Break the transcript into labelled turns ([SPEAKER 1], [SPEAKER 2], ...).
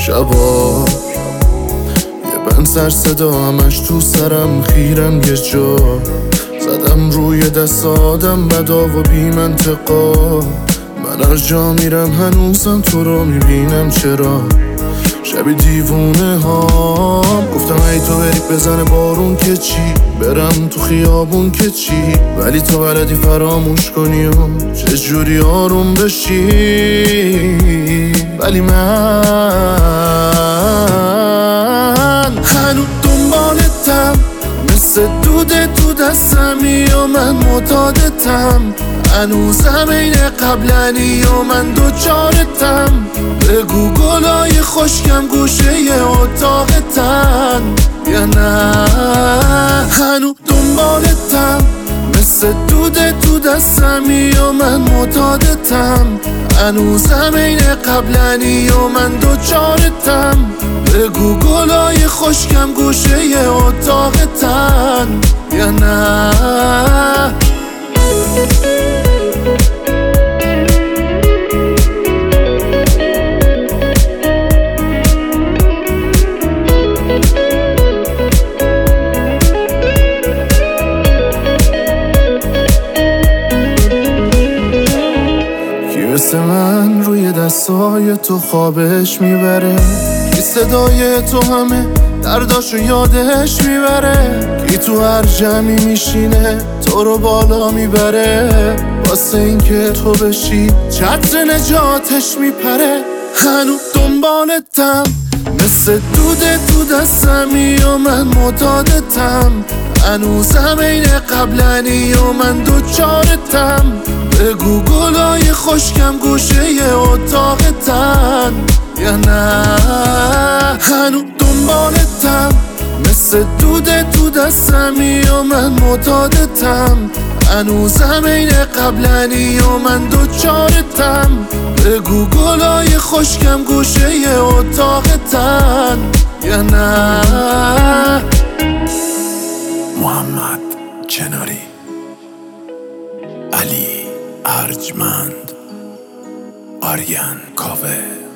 [SPEAKER 1] شبا یه بند سر صدا همش تو سرم خیرم یه جا زدم روی دست آدم بدا و بی منطقا من از جا میرم هنوزم تو رو میبینم چرا شبی دیوونه ها گفتم ای تو بری بزنه بارون که چی برم تو خیابون که چی ولی تو بلدی فراموش کنی و چجوری آروم بشی ولی من هنوز دنبالتم مثل دوده تو دستمی و من معتادتم هنوزم این قبلنی و من دوچارتم بگو گلای خشکم گوشه اتاقتن یا نه هنوز دنبالتم مثل دوده تو دستمی و من معتادتم هنوزم این قبلنی و من دوچارتم بگو گلای خشکم گوشه اتاقتن یا نه مثل من روی دستای تو خوابش میبره کی صدای تو همه درداشو یادش میبره کی تو هر جمعی میشینه تو رو بالا میبره واسه این که تو بشی چتر نجاتش میپره هنوز دنبالتم مثل دوده تو دستمی و من معتادتم هنوزم این قبلنی و من دوچارتم بگو گلای خشکم گوشه اتاقتن یا نه هنوز دنبالتم مثل دوده تو دستمی و من معتادتم هنوزم این قبلنی و من دوچارتم بگو گلای خشکم گوشه اتاقتن یا نه
[SPEAKER 2] محمد کناری، علی ارجمند، آریان کاوه.